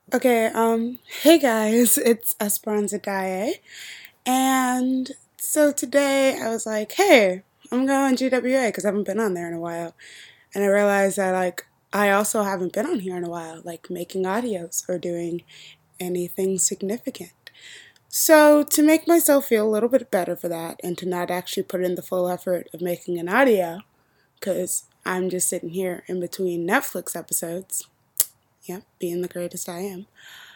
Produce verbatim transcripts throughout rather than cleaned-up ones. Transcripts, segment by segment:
Okay, um, hey guys, it's Esperanza Daye, and so today I was like, hey, I'm going G W A because I haven't been on there in a while, and I realized that, like, I also haven't been on here in a while, like, making audios or doing anything significant. So, to make myself feel a little bit better for that, and to not actually put in the full effort of making an audio, because I'm just sitting here in between Netflix episodes, yeah, being the greatest I am.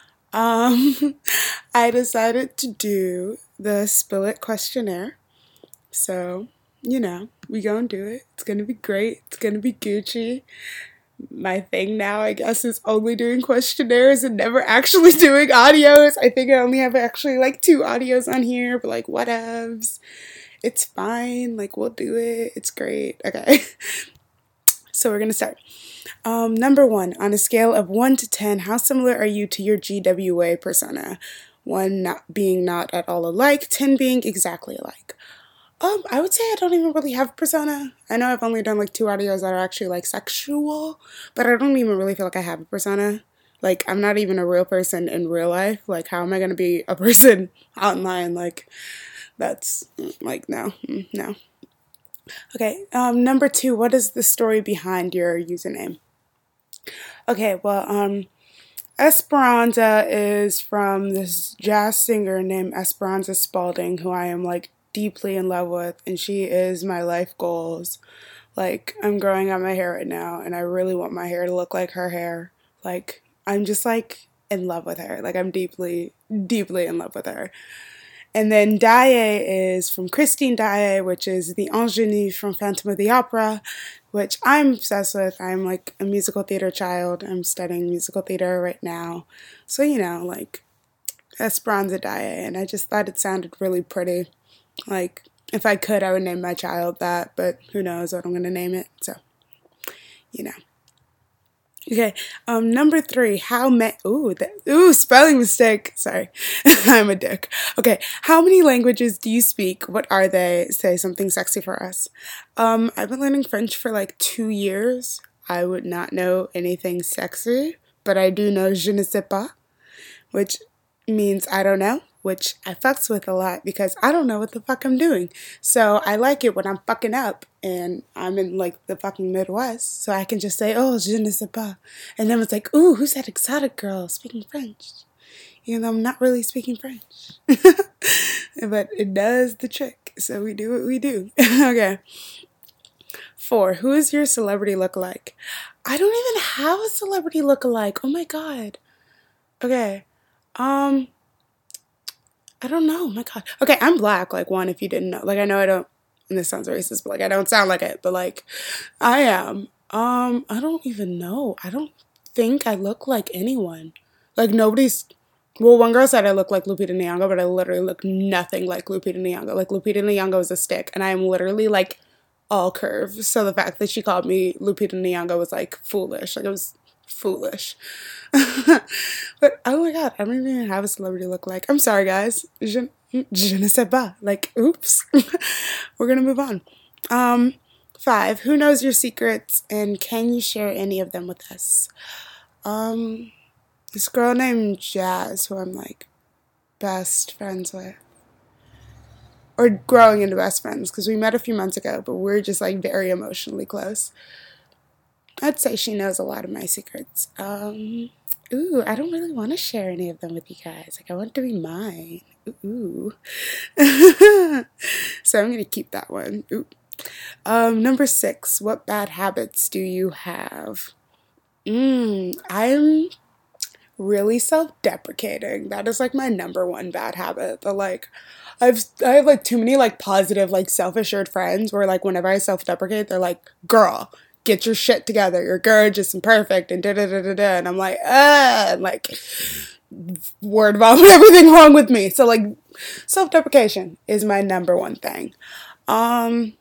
Um, I decided to do the Spill It questionnaire. So, you know, we gonna do it. It's gonna be great. It's gonna be Gucci. My thing now, I guess, is only doing questionnaires and never actually doing audios. I think I only have actually like two audios on here, but like, whatevs. It's fine. Like, we'll do it. It's great. Okay. So, we're gonna start. Um, number one, on a scale of one to ten, how similar are you to your G W A persona? one not being not at all alike, ten being exactly alike. Um, I would say I don't even really have a persona. I know I've only done like two audios that are actually like sexual, but I don't even really feel like I have a persona. Like, I'm not even a real person in real life. Like, how am I going to be a person online? Like, that's, like, no, no. Okay, um, number two, what is the story behind your username? Okay, well, um, Esperanza is from this jazz singer named Esperanza Spalding, who I am like deeply in love with, and she is my life goals. Like, I'm growing out my hair right now, and I really want my hair to look like her hair. Like, I'm just like in love with her. Like, I'm deeply, deeply in love with her. And then Daye is from Christine Daye, which is the ingenue from Phantom of the Opera, which I'm obsessed with. I'm like a musical theater child. I'm studying musical theater right now. So, you know, like Esperanza Daye. And I just thought it sounded really pretty. Like, if I could, I would name my child that, but who knows what I'm going to name it. So, you know. Okay, um, number three, how many, ooh, that, ooh, spelling mistake, sorry, I'm a dick. Okay, how many languages do you speak? What are they? Say something sexy for us. Um, I've been learning French for like two years. I would not know anything sexy, but I do know je ne sais pas, which means I don't know, which I fucks with a lot because I don't know what the fuck I'm doing. So I like it when I'm fucking up and I'm in like the fucking Midwest, so I can just say, oh, je ne sais pas. And then it's like, ooh, who's that exotic girl speaking French? Even though I'm not really speaking French. But it does the trick, so we do what we do. Okay. Four, who is your celebrity lookalike? I don't even have a celebrity lookalike. Oh my god. Okay. Um, I don't know. Oh my god. Okay, I'm black, like, one, if you didn't know. Like, I know I don't, and this sounds racist, but like, I don't sound like it, but like, I am. Um, I don't even know. I don't think I look like anyone. Like, nobody's, well, one girl said I look like Lupita Nyong'o, but I literally look nothing like Lupita Nyong'o. Like, Lupita Nyong'o is a stick, and I am literally, like, all curve. So the fact that she called me Lupita Nyong'o was, like, foolish. Like, it was foolish. But oh my god, I don't even have a celebrity look like. I'm sorry, guys. Je, je ne sais pas. Like, oops. We're gonna move on. Um, five. Who knows your secrets, and can you share any of them with us? Um, this girl named Jazz, who I'm like best friends with, or growing into best friends, because we met a few months ago, but we're just like very emotionally close. I'd say she knows a lot of my secrets. Um, ooh, I don't really want to share any of them with you guys. Like, I want it to be mine. Ooh. So I'm going to keep that one. Ooh. Um, number six, what bad habits do you have? Mm, I'm really self-deprecating. That is like my number one bad habit. But like, I've I have like too many like positive like self-assured friends where like whenever I self-deprecate, they're like, girl, get your shit together. You're gorgeous and perfect and da da da da da. And I'm like, ah, and like word vomit everything wrong with me. So like, self-deprecation is my number one thing. Um,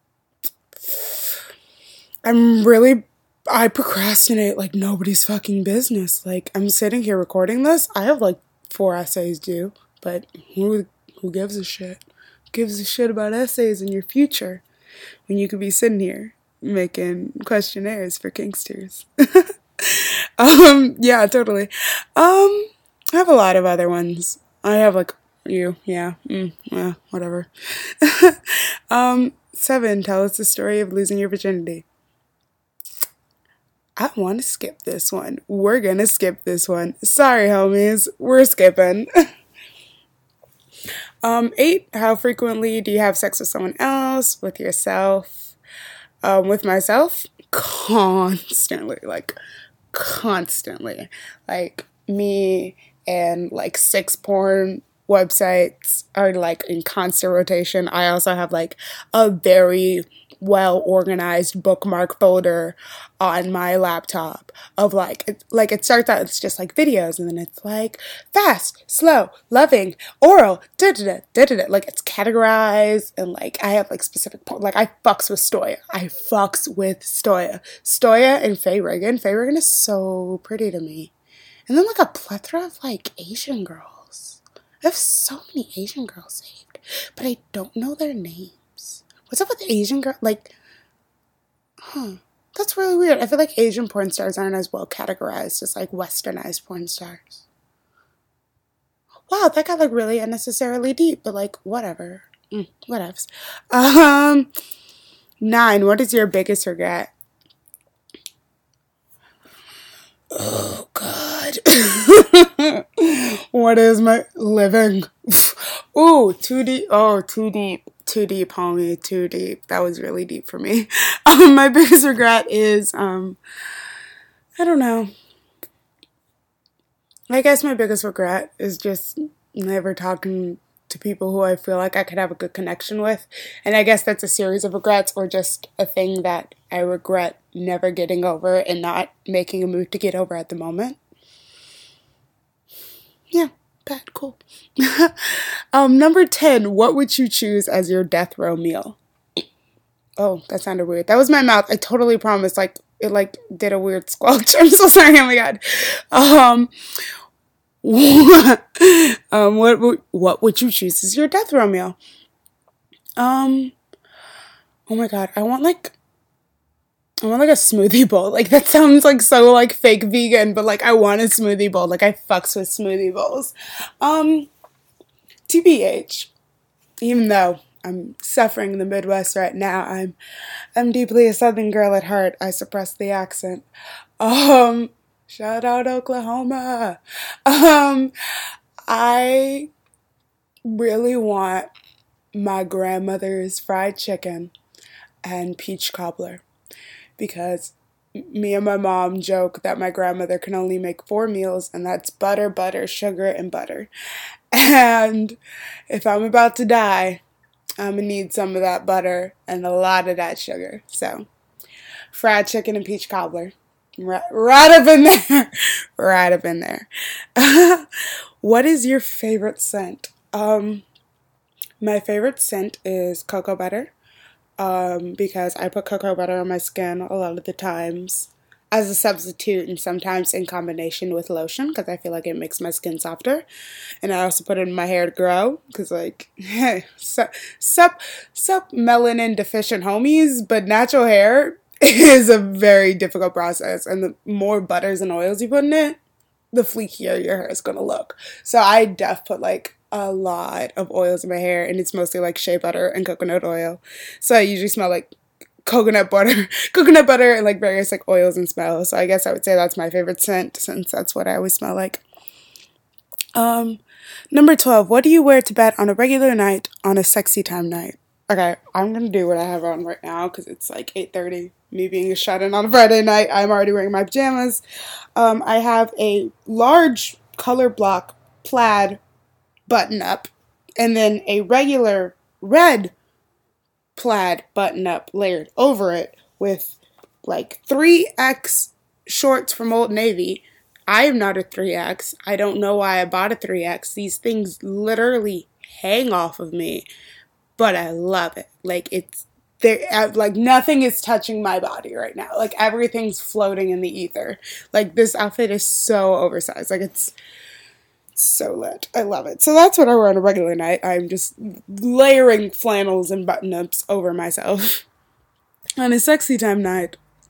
I'm really I procrastinate like nobody's fucking business. Like, I'm sitting here recording this. I have like four essays due, but who who gives a shit? Who gives a shit about essays in your future when you could be sitting here making questionnaires for Kingsters? Um, yeah, totally. Um, I have a lot of other ones. I have like you, yeah, mm, yeah, whatever. um, seven. Tell us the story of losing your virginity. I want to skip this one. We're gonna skip this one. Sorry, homies. We're skipping. um, eight. How frequently do you have sex with someone else? With yourself? Um, with myself? Constantly. Like, constantly. Like, me and like six porn websites are like in constant rotation. I also have like a very well organized bookmark folder on my laptop of like it, like it starts out, it's just like videos, and then it's like fast, slow, loving, oral, da da da da da, like it's categorized, and like I have like specific po- like I fucks with Stoya. I fucks with Stoya. Stoya and Faye Reagan. Faye Reagan is so pretty to me. And then like a plethora of like Asian girls. I have so many Asian girls saved, but I don't know their names. What's up with Asian girl? Like, huh? That's really weird. I feel like Asian porn stars aren't as well categorized as like westernized porn stars. Wow, that got like really unnecessarily deep, but like whatever. Mm, whatevs. Um, nine. What is your biggest regret? Oh God. What is my living? Ooh, too deep. Oh, too deep. Too deep, homie. Too deep. That was really deep for me. Um, my biggest regret is, um, I don't know. I guess my biggest regret is just never talking to people who I feel like I could have a good connection with. And I guess that's a series of regrets, or just a thing that I regret never getting over and not making a move to get over at the moment. Yeah, bad, cool. um, number ten, what would you choose as your death row meal? Oh, that sounded weird. That was my mouth. I totally promised. Like, it like did a weird squelch. I'm so sorry. Oh my God. Um, um, what would what would you choose as your death row meal? Um, oh my God. I want like I want like a smoothie bowl. Like that sounds like so like fake vegan, but like I want a smoothie bowl. Like I fucks with smoothie bowls. Um, T B H, even though I'm suffering in the Midwest right now, I'm I'm deeply a Southern girl at heart. I suppress the accent. Um, shout out Oklahoma. Um, I really want my grandmother's fried chicken and peach cobbler, because me and my mom joke that my grandmother can only make four meals, and that's butter, butter, sugar, and butter. And if I'm about to die, I'm gonna need some of that butter and a lot of that sugar. So, fried chicken and peach cobbler. Right, right up in there. Right up in there. What is your favorite scent? Um, my favorite scent is cocoa butter. Um, because I put cocoa butter on my skin a lot of the times as a substitute, and sometimes in combination with lotion, because I feel like it makes my skin softer. And I also put it in my hair to grow, because like, hey, sup, sup, sup melanin deficient homies, but natural hair is a very difficult process, and the more butters and oils you put in it, the fleekier your hair is going to look. So I def put like a lot of oils in my hair, and it's mostly like shea butter and coconut oil. So I usually smell like coconut butter, coconut butter, and like various like oils and smells. So I guess I would say that's my favorite scent, since that's what I always smell like. Um, number twelve, what do you wear to bed on a regular night on a sexy time night? Okay, I'm gonna do what I have on right now because it's like eight thirty. Me being a shut-in on a Friday night, I'm already wearing my pajamas. Um, I have a large color block plaid button-up, and then a regular red plaid button-up layered over it with like three X shorts from Old Navy. I am not a three X. I don't know why I bought a three X. These things literally hang off of me, but I love it. Like, it's there, like nothing is touching my body right now. Like everything's floating in the ether. Like this outfit is so oversized. Like it's so lit. I love it. So that's what I wear on a regular night. I'm just layering flannels and button-ups over myself. On a sexy time night,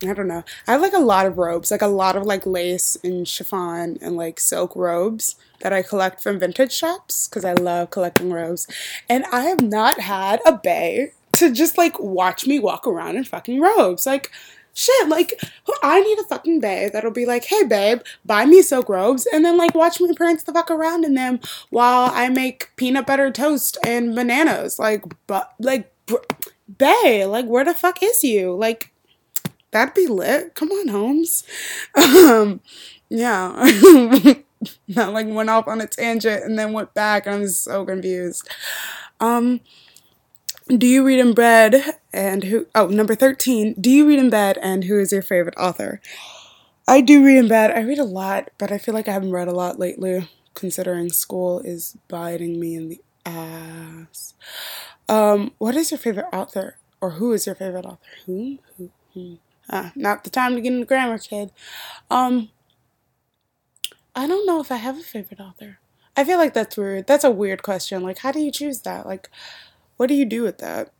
I don't know. I have like a lot of robes, like a lot of like lace and chiffon and like silk robes that I collect from vintage shops because I love collecting robes. And I have not had a bae to just like watch me walk around in fucking robes. Like, shit, like I need a fucking bae that'll be like, hey babe, buy me silk robes and then like watch me prance the fuck around in them while I make peanut butter toast and bananas. Like, but like, bae, like where the fuck is you? Like, that'd be lit. Come on, Holmes. Um, yeah. I like went off on a tangent and then went back and I'm so confused. Um, do you read in bed and who, oh, number thirteen, do you read in bed and who is your favorite author? I do read in bed. I read a lot, but I feel like I haven't read a lot lately considering school is biting me in the ass. Um, what is your favorite author or who is your favorite author? Whom? Who? Who? Uh, not the time to get into grammar, kid. Um, I don't know if I have a favorite author. I feel like that's weird. That's a weird question. Like, how do you choose that? Like, what do you do with that?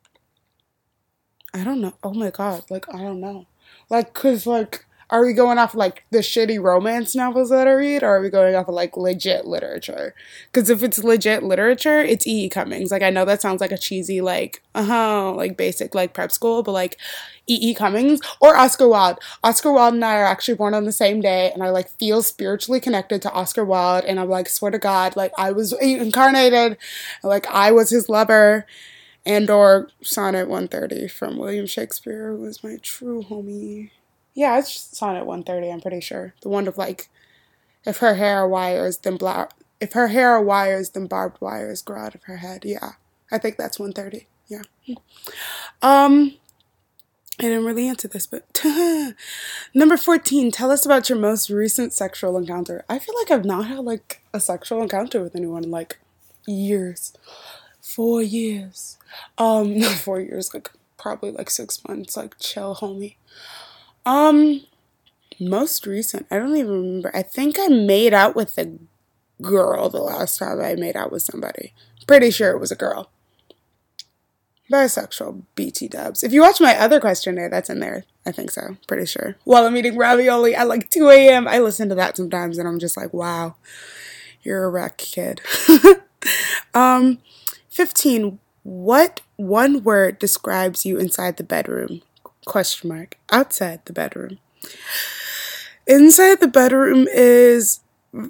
I don't know. Oh my god. Like, I don't know. Like, cause like, are we going off of, like the shitty romance novels that I read, or are we going off of like legit literature? Because if it's legit literature, it's E E. Cummings. Like I know that sounds like a cheesy like uh huh like basic like prep school, but like E E. Cummings or Oscar Wilde. Oscar Wilde and I are actually born on the same day, and I like feel spiritually connected to Oscar Wilde, and I'm like swear to God, like I was incarnated, like I was his lover. And or Sonnet one thirty from William Shakespeare, who was my true homie. Yeah, it's just Sonnet one thirty, I'm pretty sure. The one of like, if her hair are wires, then bla- if her hair are wires, then barbed wires grow out of her head. Yeah, I think that's one thirty. Yeah. Um, I didn't really answer this, but number fourteen, tell us about your most recent sexual encounter. I feel like I've not had like a sexual encounter with anyone in like years. Four years. Um, not four years, like probably like six months, like chill, homie. Um, most recent, I don't even remember. I think I made out with a girl the last time I made out with somebody. Pretty sure it was a girl. Bisexual, B T dubs. If you watch my other questionnaire, that's in there. I think so. Pretty sure. While I'm eating ravioli at like two a.m., I listen to that sometimes and I'm just like, wow, you're a wreck, kid. um, fifteen. What one word describes you inside the bedroom? Question mark. Outside the bedroom. Inside the bedroom is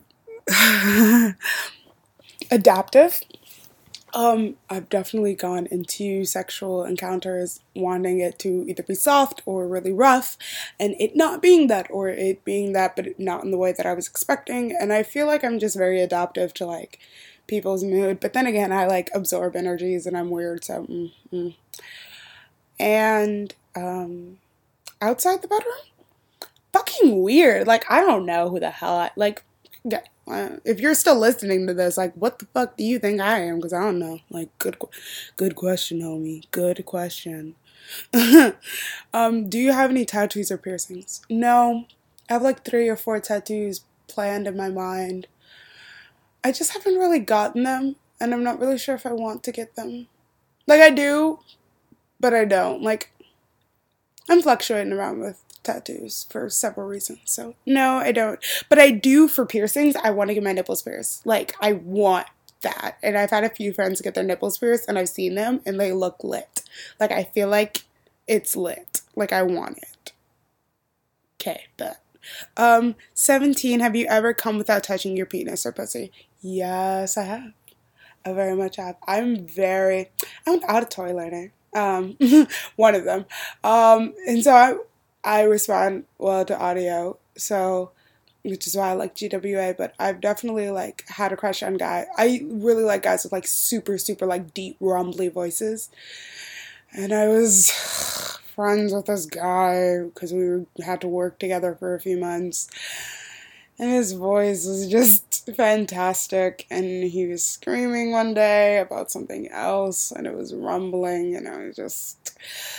adaptive. Um, I've definitely gone into sexual encounters wanting it to either be soft or really rough, and it not being that, or it being that, but not in the way that I was expecting. And I feel like I'm just very adaptive to like people's mood, but then again, I like absorb energies and I'm weird, so mm, mm. And um outside the bedroom, fucking weird. Like I don't know who the hell I like. Yeah, uh, if you're still listening to this, like what the fuck do you think I am? Because I don't know. Like good good question, homie. Good question. um do you have any tattoos or piercings? No, I have like three or four tattoos planned in my mind. I just haven't really gotten them, and I'm not really sure if I want to get them. Like, I do, but I don't. Like, I'm fluctuating around with tattoos for several reasons, so no, I don't. But I do for piercings. I want to get my nipples pierced. Like, I want that. And I've had a few friends get their nipples pierced, and I've seen them, and they look lit. Like, I feel like it's lit. Like, I want it. Okay, but. Um, seventeen, have you ever come without touching your penis or pussy? Yes, I have. I very much have. I'm very, I'm an auditory learner. Um, one of them. Um, and so I, I respond well to audio. So, which is why I like G W A. But I've definitely like had a crush on guys. I really like guys with like super, super like deep, rumbly voices. And I was friends with this guy because we were, had to work together for a few months. And his voice was just fantastic, and he was screaming one day about something else, and it was rumbling, and I was just,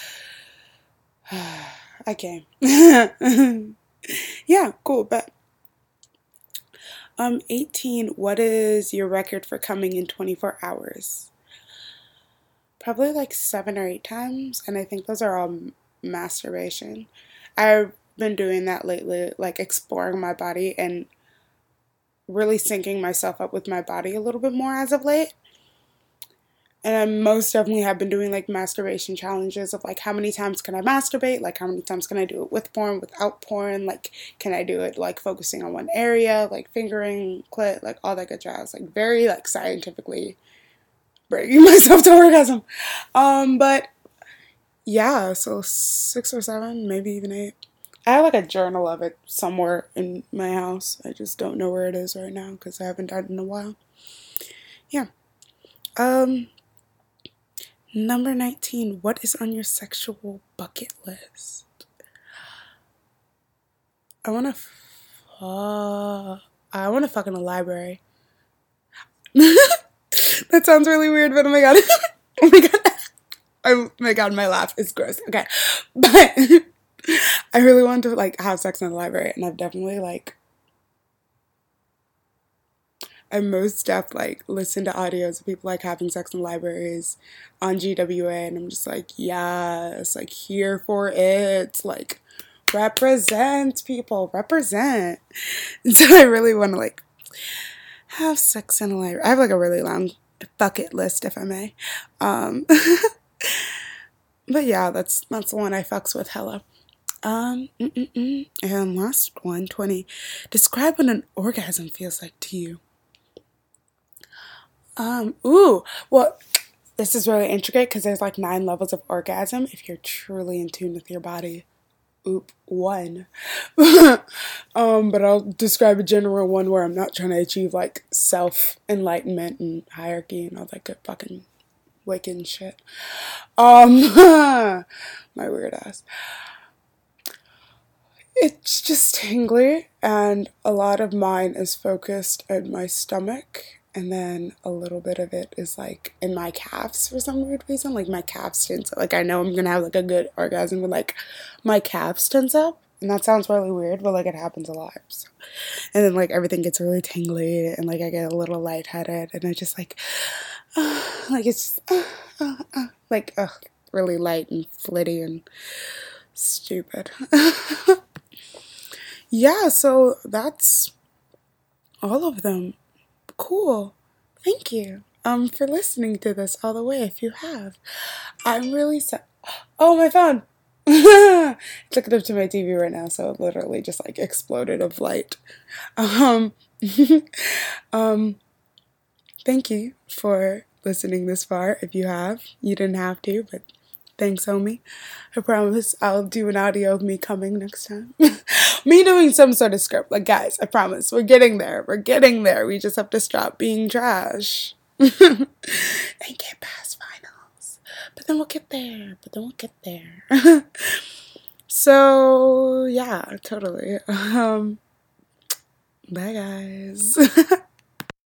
I came. Yeah, cool, bet. Um, eighteen, what is your record for coming in twenty-four hours? Probably like seven or eight times, and I think those are all masturbation. I've been doing that lately, like exploring my body and really syncing myself up with my body a little bit more as of late. And I most definitely have been doing like masturbation challenges of like how many times can I masturbate, like how many times can I do it with porn, without porn, like can I do it like focusing on one area, like fingering, clit, like all that good jazz, like very like scientifically bringing myself to orgasm. Um, but yeah, so six or seven, maybe even eight. I have like a journal of it somewhere in my house. I just don't know where it is right now because I haven't done it in a while. Yeah. Um. Number nineteen, what is on your sexual bucket list? I want to fuck. I want to fuck in a library. That sounds really weird, but oh my god. Oh my god. Oh my god, my laugh is gross. Okay. But I really want to like have sex in the library, and I've definitely like I most def like listen to audios of people like having sex in libraries on G W A, and I'm just like, yes, like here for it, like represent people, represent. And so I really want to like have sex in a library. I have like a really long bucket list, if I may. Um, but yeah, that's that's the one I fucks with hella. Um, mm-mm-mm. And last one, twenty. Describe what an orgasm feels like to you. Um, ooh, well, this is really intricate because there's like nine levels of orgasm if you're truly in tune with your body. Oop, one. um, but I'll describe a general one where I'm not trying to achieve like self-enlightenment and hierarchy and all that good fucking Wiccan shit. Um, my weird ass. It's just tingly, and a lot of mine is focused in my stomach, and then a little bit of it is like in my calves for some weird reason. Like my calves tense up. Like I know I'm gonna have like a good orgasm when like my calves tense up, and that sounds really weird, but like it happens a lot. So. And then like everything gets really tingly, and like I get a little lightheaded, and I just like, uh, like it's just uh, uh, uh, like uh, really light and flitty and stupid. Yeah, so that's all of them. Cool. Thank you um for listening to this all the way if you have. I'm really sad. Oh, my phone. It's looking up to my T V right now, so it literally just like exploded of light. Um um thank you for listening this far. If you have, you didn't have to, but thanks, homie. I promise I'll do an audio of me coming next time. Me doing some sort of script. Like, guys, I promise. We're getting there. We're getting there. We just have to stop being trash. And get past finals. But then we'll get there. But then we'll get there. So, yeah, totally. Um, bye, guys.